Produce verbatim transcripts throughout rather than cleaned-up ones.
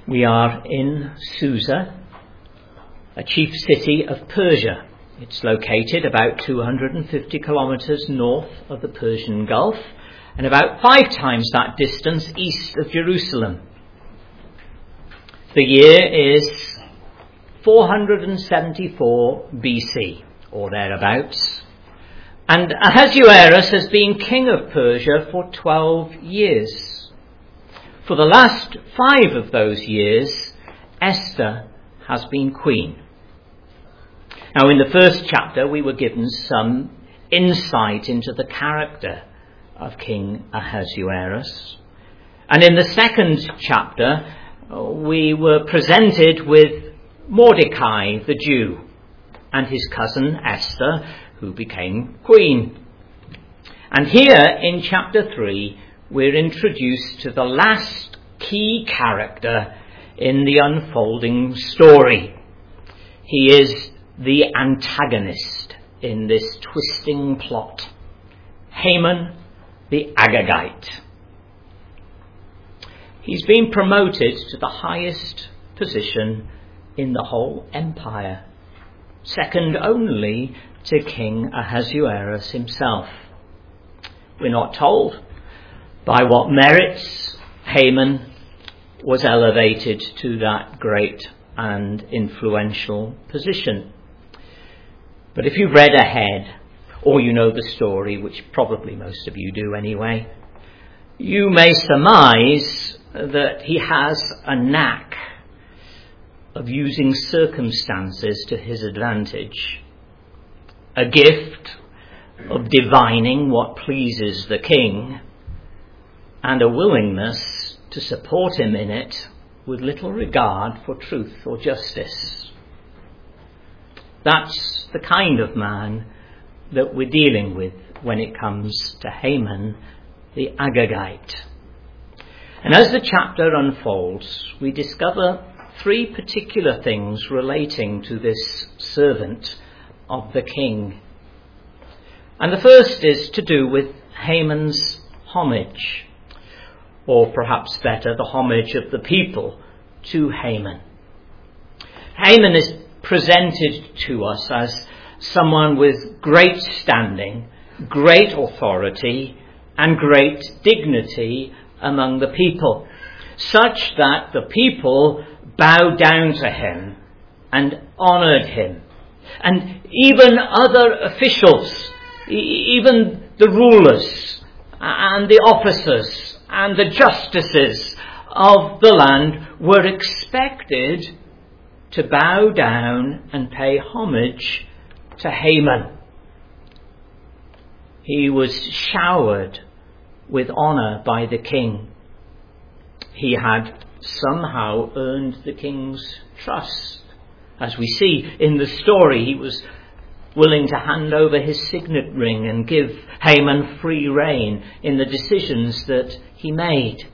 We are in Susa, a chief city of Persia. It's located about two hundred fifty kilometres north of the Persian Gulf and about five times that distance east of Jerusalem. The year is four hundred seventy-four B C, or thereabouts, and Ahasuerus has been king of Persia for twelve years. For the last five of those years, Esther has been queen. Now, in the first chapter, we were given some insight into the character of King Ahasuerus. And in the second chapter, we were presented with Mordecai the Jew and his cousin Esther, who became queen. And here in chapter three, we're introduced to the last key character in the unfolding story. He is the antagonist in this twisting plot, Haman the Agagite. He's been promoted to the highest position in the whole empire, second only to King Ahasuerus himself. We're not told by what merits Haman was elevated to that great and influential position. But if you've read ahead, or you know the story, which probably most of you do anyway, you may surmise that he has a knack of using circumstances to his advantage, a gift of divining what pleases the king, and a willingness to support him in it with little regard for truth or justice. That's the kind of man that we're dealing with when it comes to Haman the Agagite. And as the chapter unfolds, we discover three particular things relating to this servant of the king. And the first is to do with Haman's homage, or perhaps better, the homage of the people to Haman. Haman is presented to us as someone with great standing, great authority, and great dignity among the people, such that the people bowed down to him and honoured him. And even other officials, even the rulers and the officers and the justices of the land were expected to bow down and pay homage to Haman. He was showered with honour by the king. He had somehow earned the king's trust. As we see in the story, he was willing to hand over his signet ring and give Haman free rein in the decisions that he made.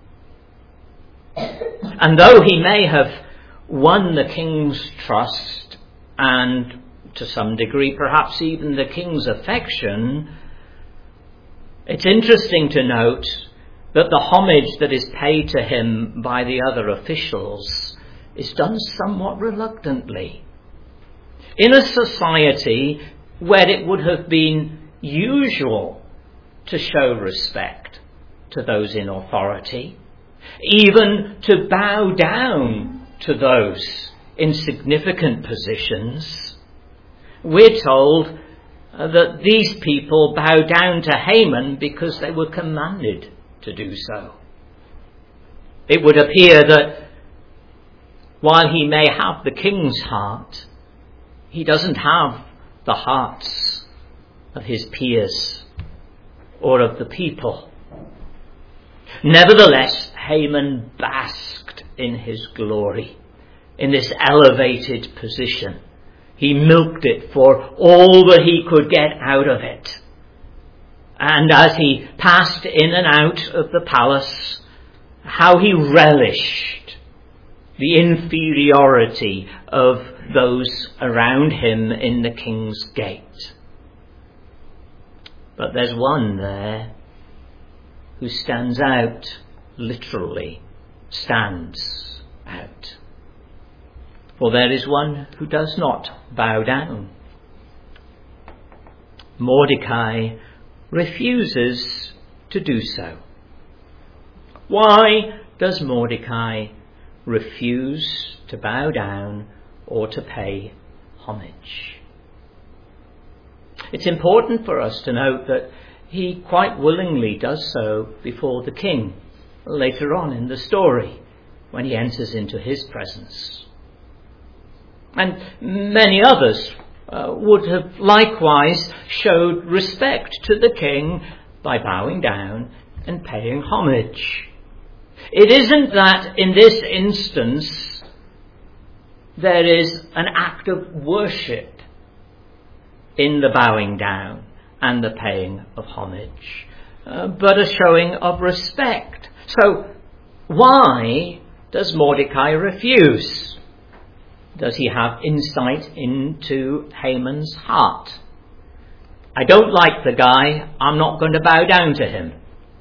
And though he may have won the king's trust and to some degree perhaps even the king's affection, it's interesting to note that the homage that is paid to him by the other officials is done somewhat reluctantly. In a society where it would have been usual to show respect to those in authority, even to bow down to those in significant positions, we're told that these people bow down to Haman because they were commanded to do so. It would appear that while he may have the king's heart, he doesn't have the hearts of his peers or of the people. Nevertheless, Haman basked in his glory, in this elevated position. He milked it for all that he could get out of it. And as he passed in and out of the palace, how he relished the inferiority of those around him in the king's gate. But there's one there who stands out, literally stands out. For there is one who does not bow down. Mordecai refuses to do so. Why does Mordecai refuse to bow down or to pay homage? It's important for us to note that he quite willingly does so before the king later on in the story when he enters into his presence. And many others uh, would have likewise showed respect to the king by bowing down and paying homage. It isn't that in this instance there is an act of worship in the bowing down and the paying of homage, uh, but a showing of respect. So why does Mordecai refuse? Does he have insight into Haman's heart? I don't like the guy, I'm not going to bow down to him.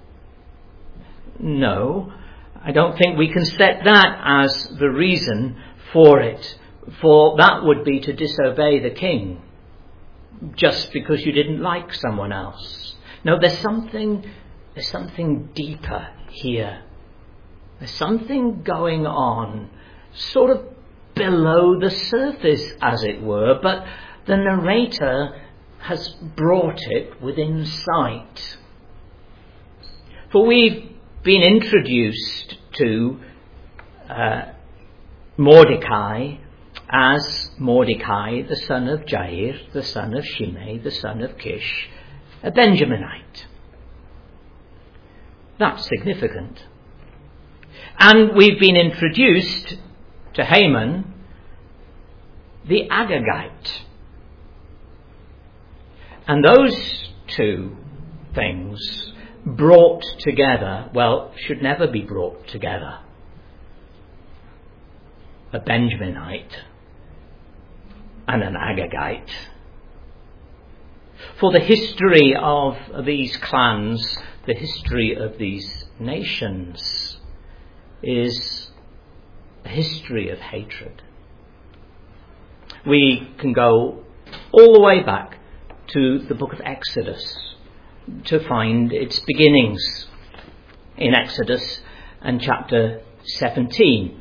No, I don't think we can set that as the reason for it, for that would be to disobey the king just because you didn't like someone else. No, there's something, there's something deeper here. There's something going on, sort of below the surface, as it were, but the narrator has brought it within sight. For we've been introduced to uh, Mordecai as Mordecai, the son of Jair, the son of Shimei, the son of Kish, a Benjaminite. That's significant. And we've been introduced to Haman, the Agagite. And those two things brought together, well, should never be brought together. A Benjaminite and an Agagite. For the history of these clans, the history of these nations, is a history of hatred. We can go all the way back to the book of Exodus to find its beginnings. In Exodus and chapter seventeen,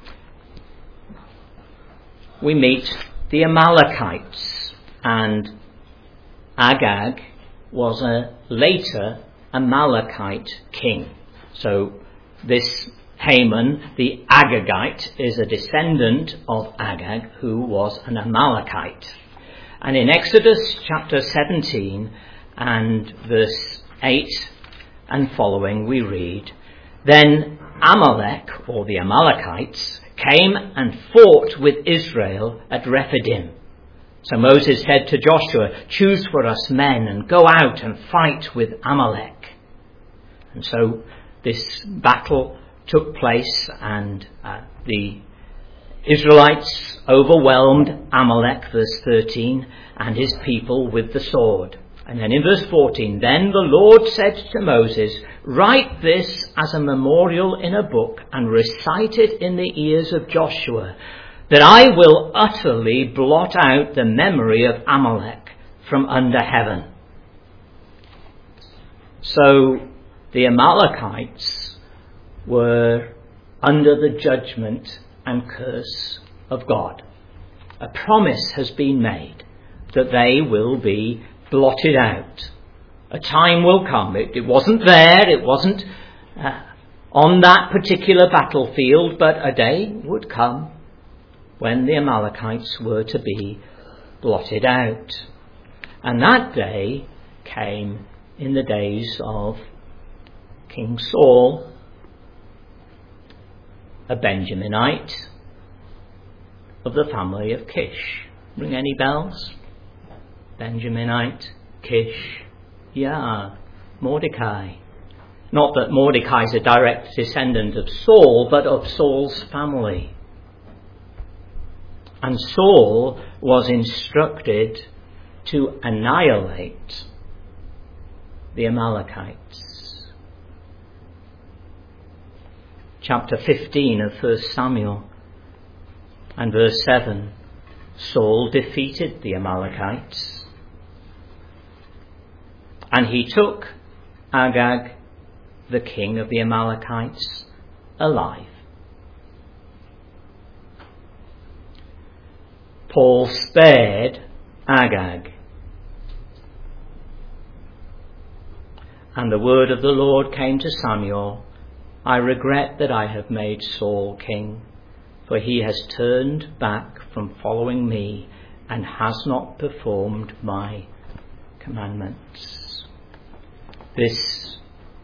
we meet the Amalekites, and Agag was a later Amalekite king. So this Haman, the Agagite, is a descendant of Agag, who was an Amalekite. And in Exodus chapter seventeen and verse eight and following, we read, "Then Amalek, or the Amalekites, came and fought with Israel at Rephidim. So Moses said to Joshua, 'Choose for us men and go out and fight with Amalek.' And so this battle took place, and uh, the Israelites overwhelmed Amalek, verse thirteen, and his people with the sword. And then in verse fourteen, then the Lord said to Moses, 'Write this as a memorial in a book and recite it in the ears of Joshua, that I will utterly blot out the memory of Amalek from under heaven.'" So the Amalekites were under the judgment and curse of God. A promise has been made that they will be blotted out. A time will come. It, it wasn't there, it wasn't uh, on that particular battlefield, but a day would come when the Amalekites were to be blotted out. And that day came in the days of King Saul, a Benjaminite of the family of Kish. Ring any bells? Benjaminite, Kish, yeah, Mordecai. Not that Mordecai is a direct descendant of Saul, but of Saul's family. And Saul was instructed to annihilate the Amalekites. chapter fifteen of First Samuel and verse seven, Saul defeated the Amalekites, and he took Agag, the king of the Amalekites, alive. Paul spared Agag, and the word of the Lord came to Samuel, I regret that I have made Saul king, for he has turned back from following me and has not performed my commandments. This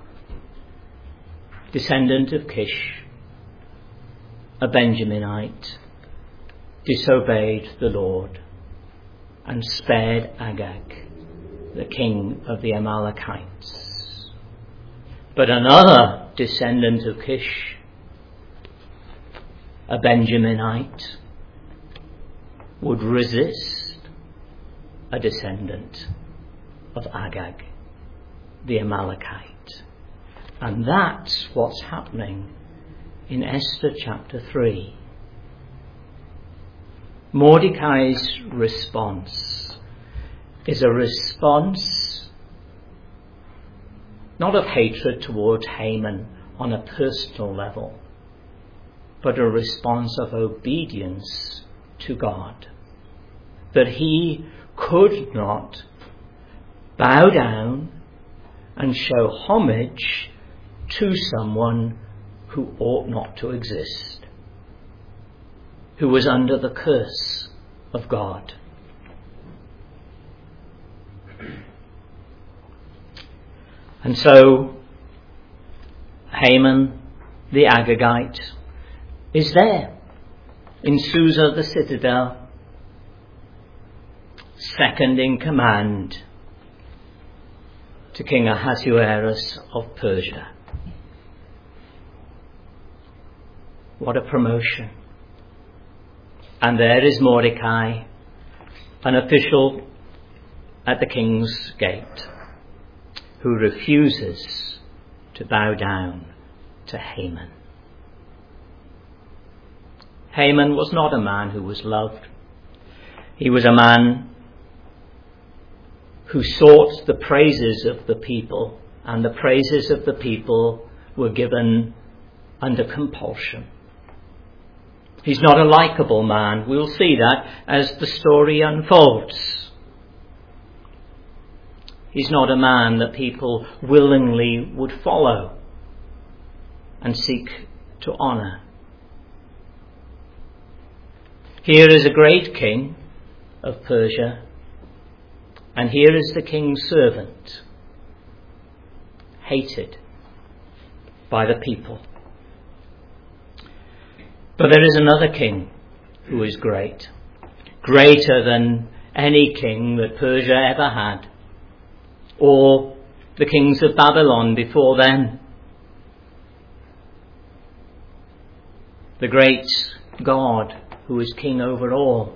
descendant of Kish, a Benjaminite, disobeyed the Lord and spared Agag, the king of the Amalekites. But another descendant of Kish, a Benjaminite, would resist a descendant of Agag, the Amalekite. And that's what's happening in Esther chapter three. Mordecai's response is a response not of hatred towards Haman on a personal level, but a response of obedience to God. That he could not bow down and show homage to someone who ought not to exist, who was under the curse of God. And so Haman the Agagite is there in Susa the citadel, second in command to King Ahasuerus of Persia. What a promotion. And there is Mordecai, an official at the king's gate, who refuses to bow down to Haman. Haman was not a man who was loved. He was a man who sought the praises of the people, and the praises of the people were given under compulsion. He's not a likable man. We'll see that as the story unfolds. He's not a man that people willingly would follow and seek to honour. Here is a great king of Persia, and here is the king's servant, hated by the people. But there is another king who is great, greater than any king that Persia ever had, or the kings of Babylon before them. The great God who is king over all.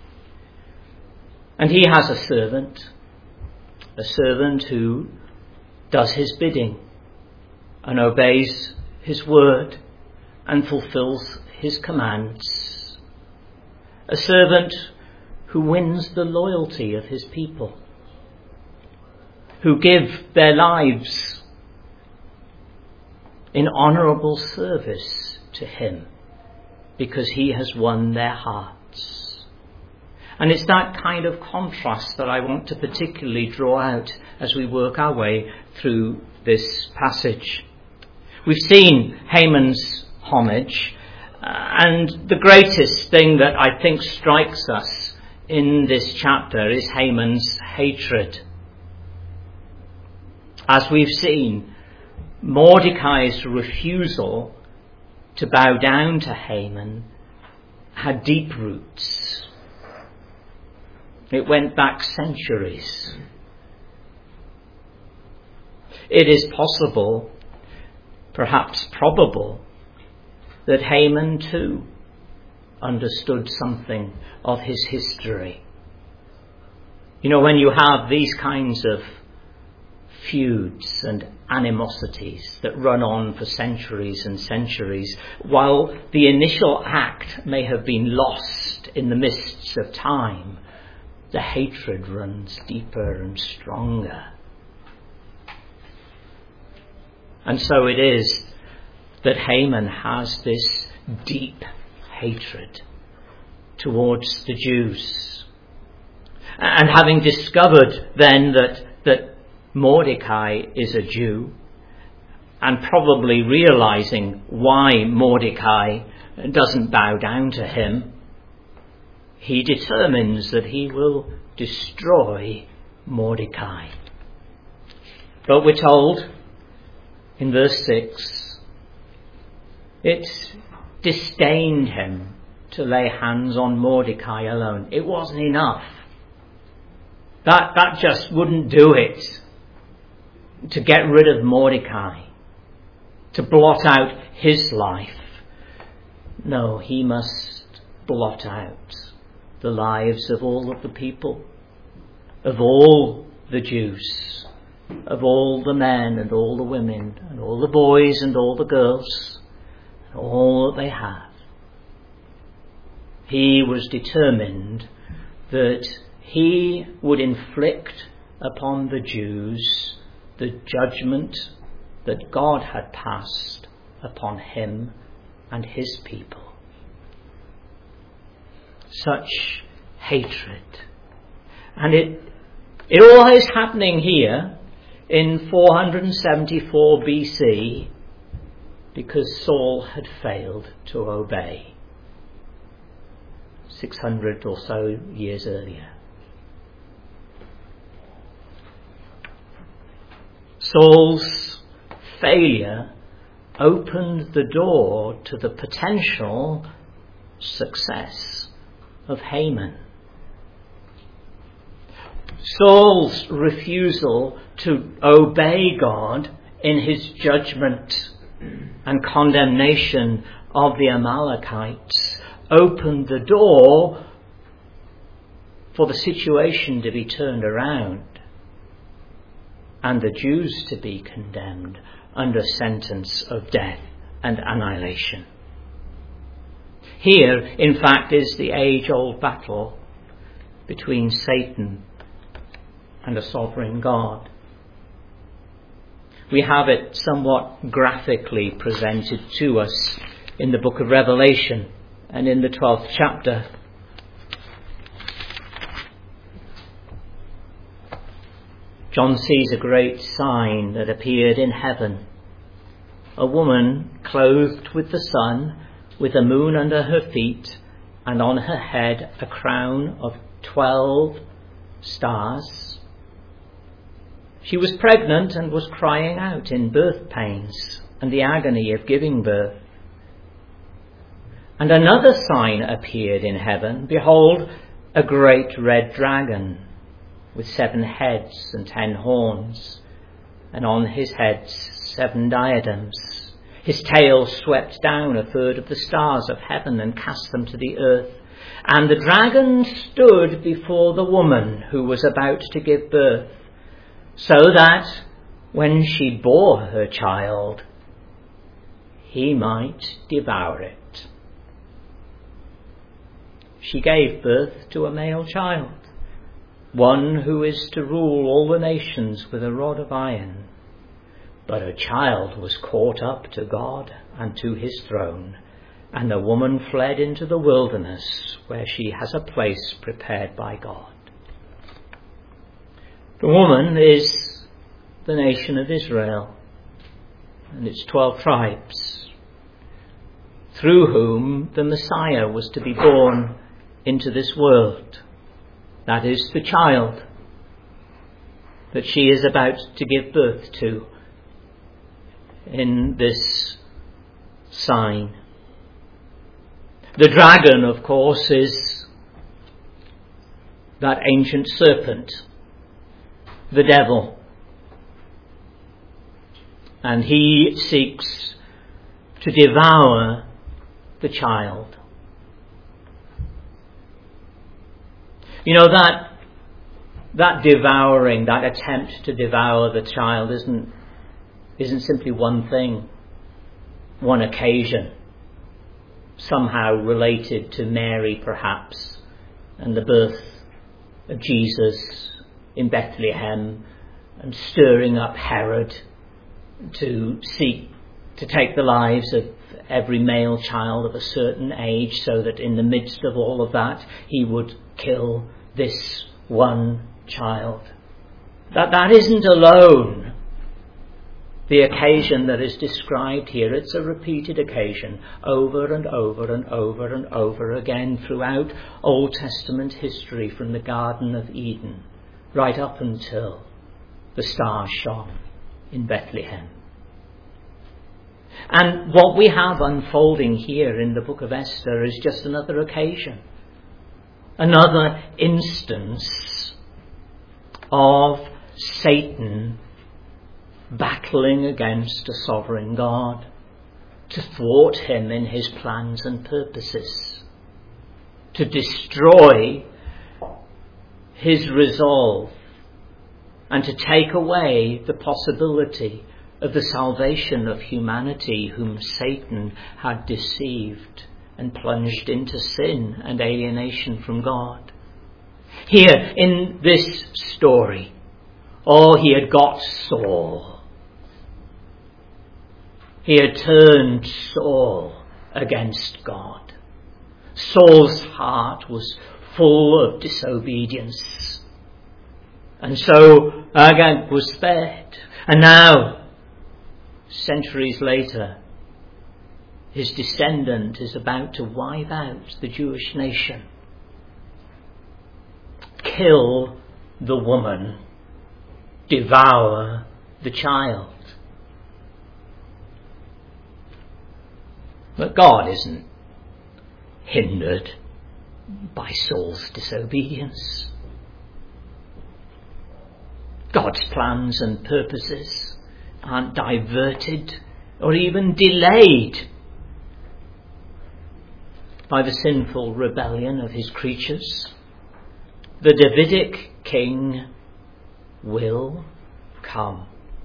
And he has a servant, a servant who does his bidding and obeys his word and fulfills his commands. A servant who wins the loyalty of his people, who give their lives in honourable service to him because he has won their hearts. And it's that kind of contrast that I want to particularly draw out as we work our way through this passage. We've seen Haman's homage, uh, and the greatest thing that I think strikes us in this chapter is Haman's hatred. As we've seen, Mordecai's refusal to bow down to Haman had deep roots. It went back centuries. It is possible, perhaps probable, that Haman too understood something of his history. You know, when you have these kinds of feuds and animosities that run on for centuries and centuries. While the initial act may have been lost in the mists of time, the hatred runs deeper and stronger. And so it is that Haman has this deep hatred towards the Jews. And having discovered then that, that Mordecai is a Jew, and probably realizing why Mordecai doesn't bow down to him, he determines that he will destroy Mordecai. But we're told in verse six, it disdained him to lay hands on Mordecai alone. It wasn't enough. That, that just wouldn't do it to get rid of Mordecai, to blot out his life. No, he must blot out the lives of all of the people, of all the Jews, of all the men and all the women and all the boys and all the girls, and all that they have. He was determined that he would inflict upon the Jews the judgment that God had passed upon him and his people. Such hatred. And it, it all is happening here in four seventy-four B C because Saul had failed to obey six hundred or so years earlier. Saul's failure opened the door to the potential success of Haman. Saul's refusal to obey God in his judgment and condemnation of the Amalekites opened the door for the situation to be turned around and the Jews to be condemned under sentence of death and annihilation. Here, in fact, is the age-old battle between Satan and a sovereign God. We have it somewhat graphically presented to us in the book of Revelation and in the twelfth chapter. John sees a great sign that appeared in heaven. A woman clothed with the sun, with the moon under her feet, and on her head a crown of twelve stars. She was pregnant and was crying out in birth pains and the agony of giving birth. And another sign appeared in heaven. Behold, a great red dragon with seven heads and ten horns, and on his heads seven diadems. His tail swept down a third of the stars of heaven and cast them to the earth. And the dragon stood before the woman who was about to give birth, so that when she bore her child, he might devour it. She gave birth to a male child, one who is to rule all the nations with a rod of iron. But her child was caught up to God and to his throne, and the woman fled into the wilderness, where she has a place prepared by God. The woman is the nation of Israel and its twelve tribes, through whom the Messiah was to be born into this world. That is the child that she is about to give birth to in this sign. The dragon, of course, is that ancient serpent, the devil. And he seeks to devour the child. You know, that that devouring, that attempt to devour the child isn't, isn't simply one thing, one occasion, somehow related to Mary perhaps, and the birth of Jesus in Bethlehem, and stirring up Herod to seek to take the lives of every male child of a certain age, so that in the midst of all of that he would kill this one child. That that isn't alone the occasion that is described here. It's a repeated occasion over and over and over and over again throughout Old Testament history, from the Garden of Eden right up until the stars shone in Bethlehem. And what we have unfolding here in the book of Esther is just another occasion, another instance of Satan battling against a sovereign God to thwart him in his plans and purposes, to destroy his resolve, and to take away the possibility of the salvation of humanity, whom Satan had deceived and plunged into sin and alienation from God. Here in this story, oh, he had got Saul. He had turned Saul against God. Saul's heart was full of disobedience, and so Agag was spared. And now, centuries later, his descendant is about to wipe out the Jewish nation, kill the woman, devour the child. But God isn't hindered by Saul's disobedience. God's plans and purposes aren't diverted or even delayed by the sinful rebellion of his creatures. The Davidic king will come.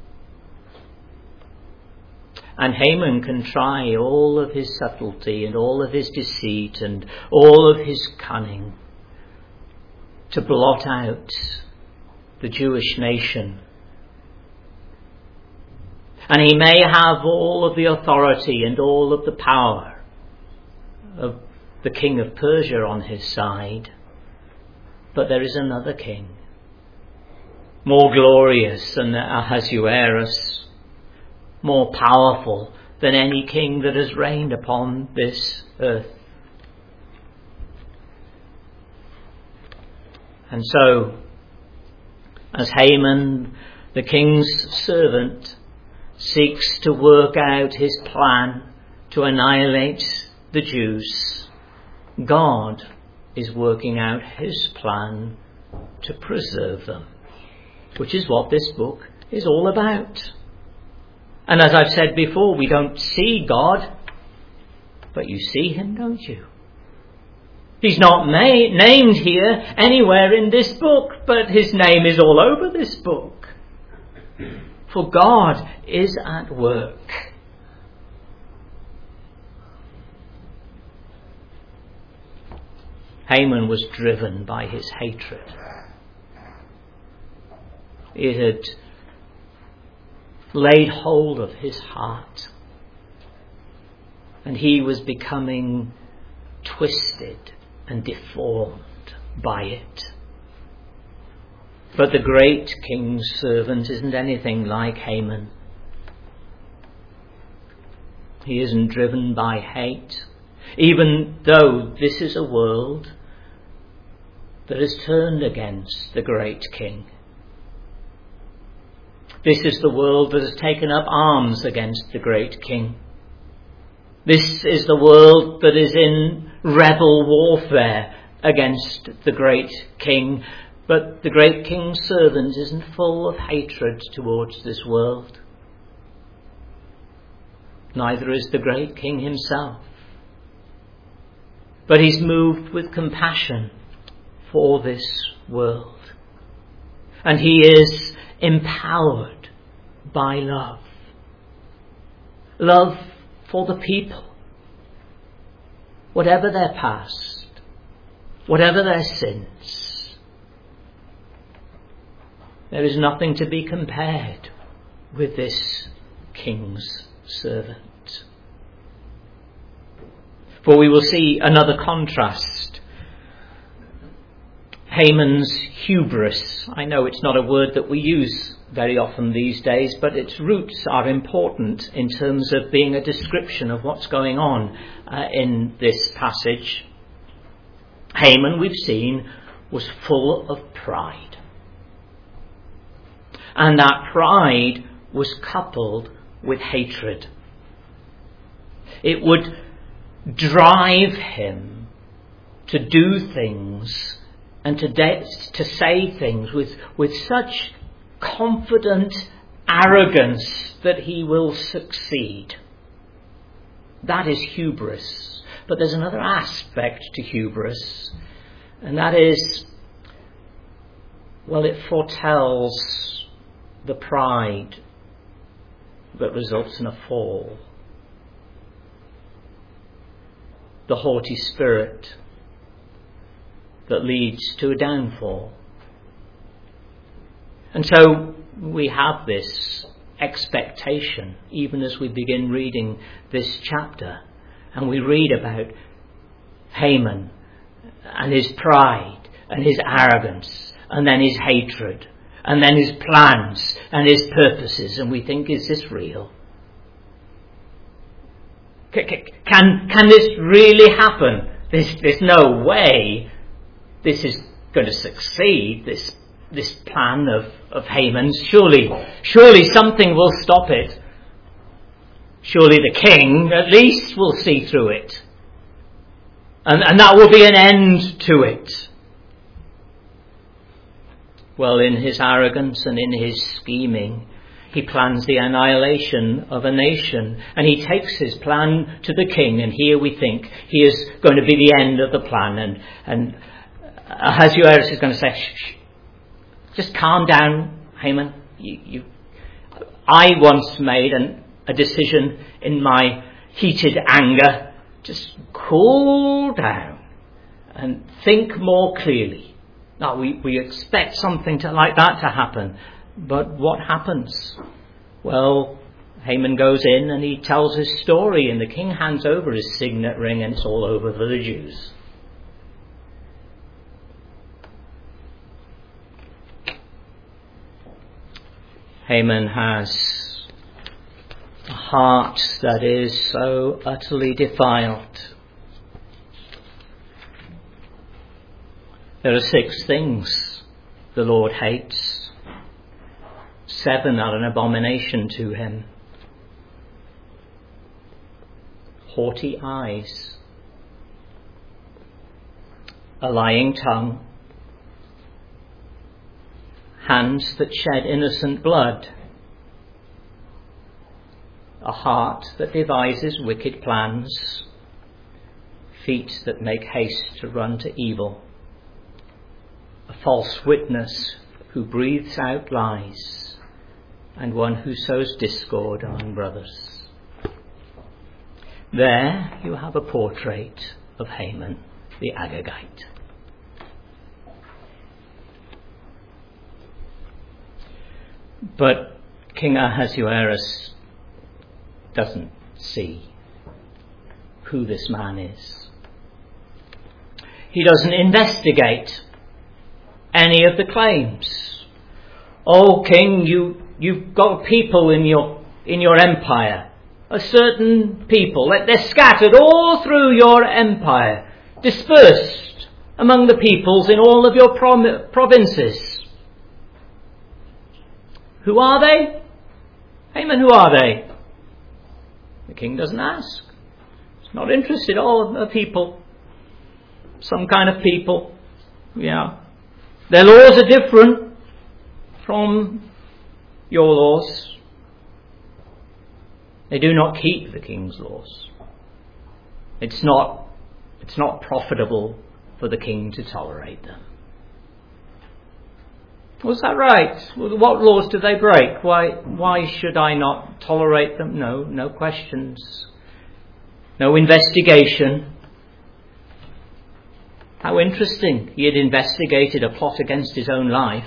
And Haman can try all of his subtlety and all of his deceit and all of his cunning to blot out the Jewish nation. And he may have all of the authority and all of the power of the king of Persia on his side. But there is another king, more glorious than Ahasuerus, more powerful than any king that has reigned upon this earth. And so, as Haman, the king's servant, seeks to work out his plan to annihilate the Jews, God is working out his plan to preserve them, which is what this book is all about. And as I've said before, we don't see God, but you see him, don't you? He's not ma- named here anywhere in this book, but his name is all over this book. For God is at work. Haman was driven by his hatred. It had laid hold of his heart, and he was becoming twisted and deformed by it. But the great king's servant isn't anything like Haman. He isn't driven by hate, even though this is a world that is turned against the great king. This is the world that has taken up arms against the great king. This is the world that is in rebel warfare against the great king. But the great king's servant isn't full of hatred towards this world. Neither is the great king himself. But he's moved with compassion for this world. And he is empowered by love. Love for the people. Whatever their past, whatever their sins, there is nothing to be compared with this king's servant. For we will see another contrast. Haman's hubris. I know it's not a word that we use very often these days, but its roots are important in terms of being a description of what's going on uh, in this passage. Haman, we've seen, was full of pride. And that pride was coupled with hatred. It would drive him to do things and to, de- to say things with, with such confident arrogance that he will succeed. That is hubris. But there's another aspect to hubris, and that is, well, it foretells the pride that results in a fall. The haughty spirit that leads to a downfall. And so we have this expectation, even as we begin reading this chapter, and we read about Haman and his pride and his arrogance and then his hatred and then his plans and his purposes, and we think, is this real? Can, can this really happen? There's, there's no way this is going to succeed, this this plan of, of Haman's. Surely, surely something will stop it. Surely the king, at least, will see through it. And, and that will be an end to it. Well, in his arrogance and in his scheming, he plans the annihilation of a nation. And he takes his plan to the king. And here we think he is going to be the end of the plan. And, and Ahasuerus is going to say, shh, shh, just calm down, Haman. You, you, I once made an, a decision in my heated anger. Just cool down and think more clearly. Now, we, we expect something to, like that to happen. But what happens? Well, Haman goes in and he tells his story, and the king hands over his signet ring, and it's all over for the Jews. Haman has a heart that is so utterly defiled. There are six things the Lord hates. Seven are an abomination to him. Haughty eyes, a lying tongue, hands that shed innocent blood, a heart that devises wicked plans, feet that make haste to run to evil, a false witness who breathes out lies, and one who sows discord among brothers. There you have a portrait of Haman the Agagite. But King Ahasuerus doesn't see who this man is. He doesn't investigate any of the claims. Oh, king, you, you've got people in your, in your empire, a certain people. They're scattered all through your empire, dispersed among the peoples in all of your prom- provinces. Who are they? Haman, who are they? The king doesn't ask. He's not interested. All are people. Some kind of people. Yeah. Their laws are different from your laws. They do not keep the king's laws. It's not, it's not profitable for the king to tolerate them. Was that right? What laws do they break? Why, why should I not tolerate them? No, no questions. No investigation. How interesting. He had investigated a plot against his own life.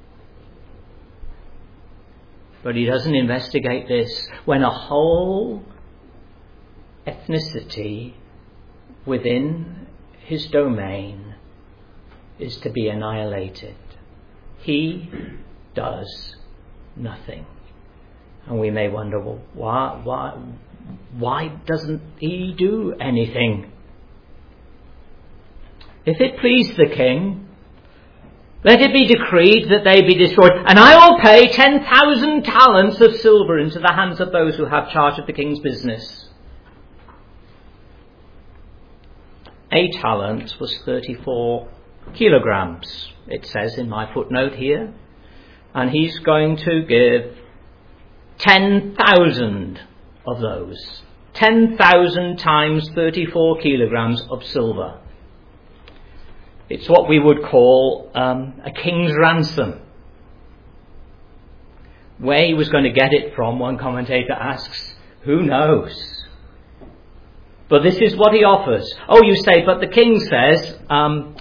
But he doesn't investigate this when a whole ethnicity within his domain is to be annihilated. He does nothing. And we may wonder, well, why, why, why doesn't he do anything? If it please the king, let it be decreed that they be destroyed, and I will pay ten thousand talents of silver into the hands of those who have charge of the king's business. A talent was thirty-four kilograms, it says in my footnote here, and he's going to give ten thousand of those. ten thousand times thirty-four kilograms of silver. It's what we would call um, a king's ransom. Where he was going to get it from, one commentator asks, who knows? But this is what he offers. Oh, you say, but the king says, um,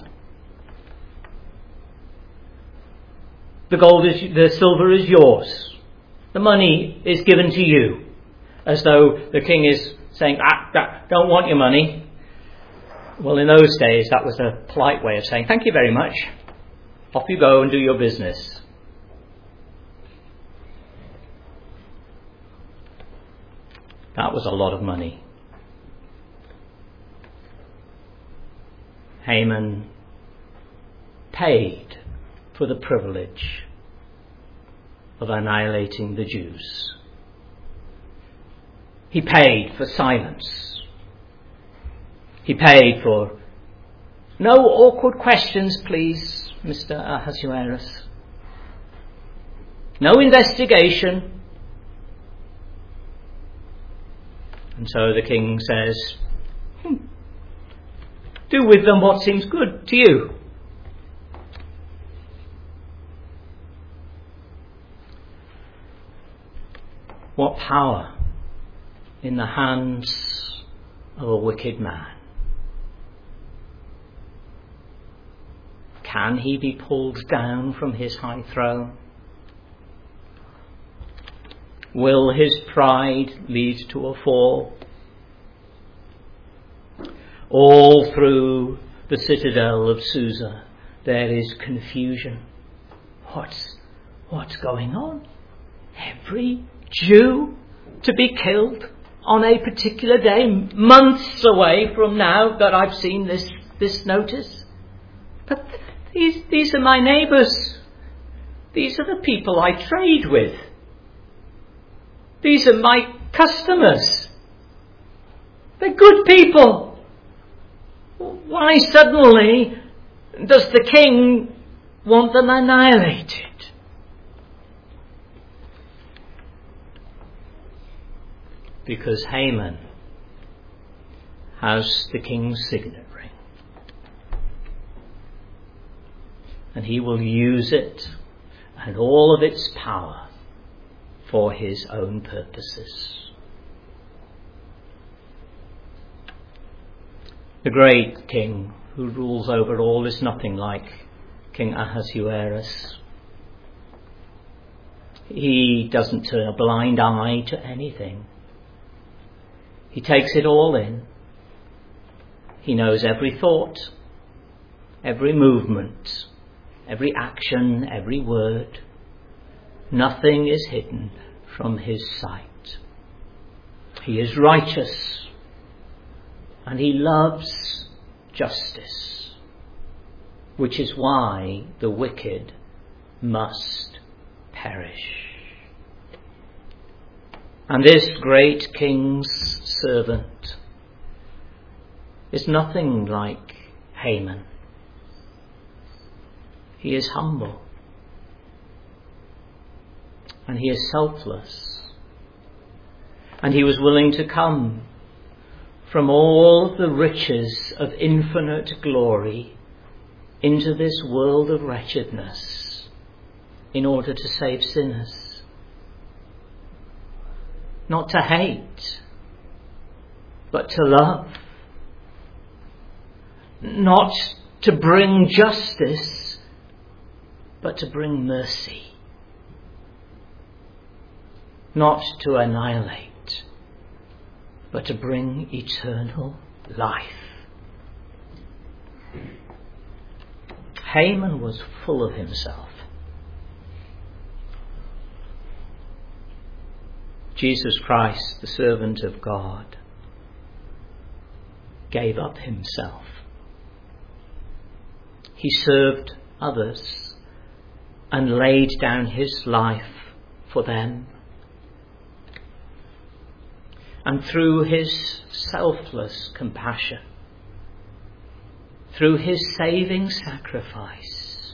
the gold is, the silver is yours. The money is given to you. As though the king is saying, ah, ah, don't want your money. Well, in those days, that was a polite way of saying, thank you very much. Off you go and do your business. That was a lot of money. Haman paid for the privilege of annihilating the Jews. He paid for silence. He paid for no awkward questions, please, Mister Ahasuerus. No investigation. And so the king says, hmm, do with them what seems good to you. What power in the hands of a wicked man. Can he be pulled down from his high throne? Will his pride lead to a fall? All through the citadel of Susa there is confusion. What's, what's going on? Every Jew to be killed on a particular day, months away from now that I've seen this, this notice. But these, these are my neighbours. These are the people I trade with. These are my customers. They're good people. Why suddenly does the king want them annihilated? Because Haman has the king's signet ring. And he will use it and all of its power for his own purposes. The great king who rules over all is nothing like King Ahasuerus. He doesn't turn a blind eye to anything. He takes it all in. He knows every thought, every movement, every action, every word. Nothing is hidden from his sight. He is righteous and he loves justice, which is why the wicked must perish. And this great king's servant is nothing like Haman. He is humble. And he is selfless. And he was willing to come from all the riches of infinite glory into this world of wretchedness in order to save sinners. Not to hate, but to love. Not to bring justice, but to bring mercy. Not to annihilate, but to bring eternal life. Haman was full of himself. Jesus Christ, the servant of God, gave up himself. He served others and laid down his life for them. And through his selfless compassion, through his saving sacrifice,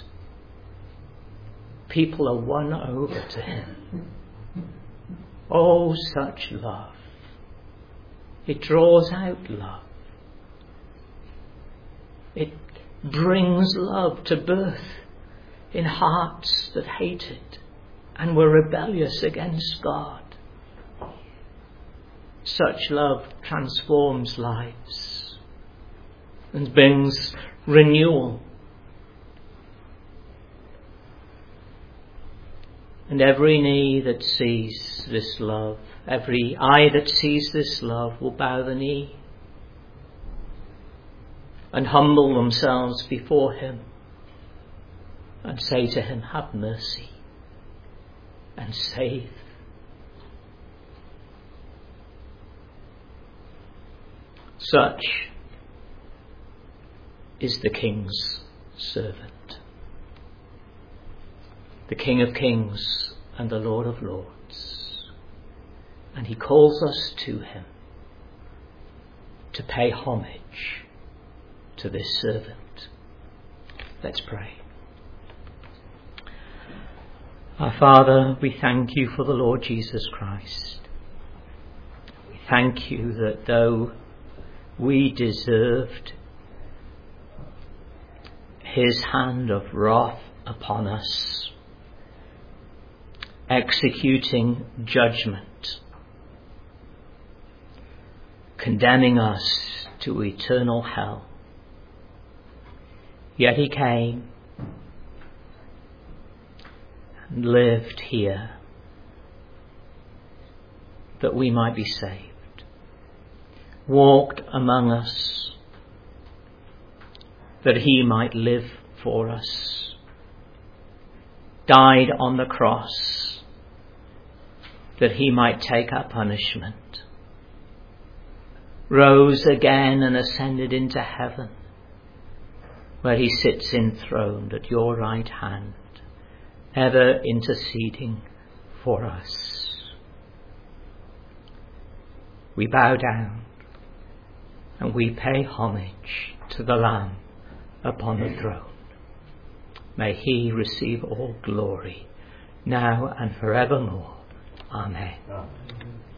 people are won over to him. Oh, such love. It draws out love. It brings love to birth in hearts that hated and were rebellious against God. Such love transforms lives and brings renewal. And every knee that sees this love, every eye that sees this love will bow the knee and humble themselves before him and say to him, have mercy and save. Such is the King's servant, the King of Kings and the Lord of Lords. And he calls us to him to pay homage to this servant. Let's pray. Our Father, we thank you for the Lord Jesus Christ. We thank you that though we deserved his hand of wrath upon us, executing judgment, condemning us to eternal hell, yet he came and lived here that we might be saved, walked among us that he might live for us, died on the cross that he might take our punishment, rose again and ascended into heaven, where he sits enthroned at your right hand, ever interceding for us. We bow down and we pay homage to the Lamb upon the throne. May he receive all glory, now and forevermore. Amen.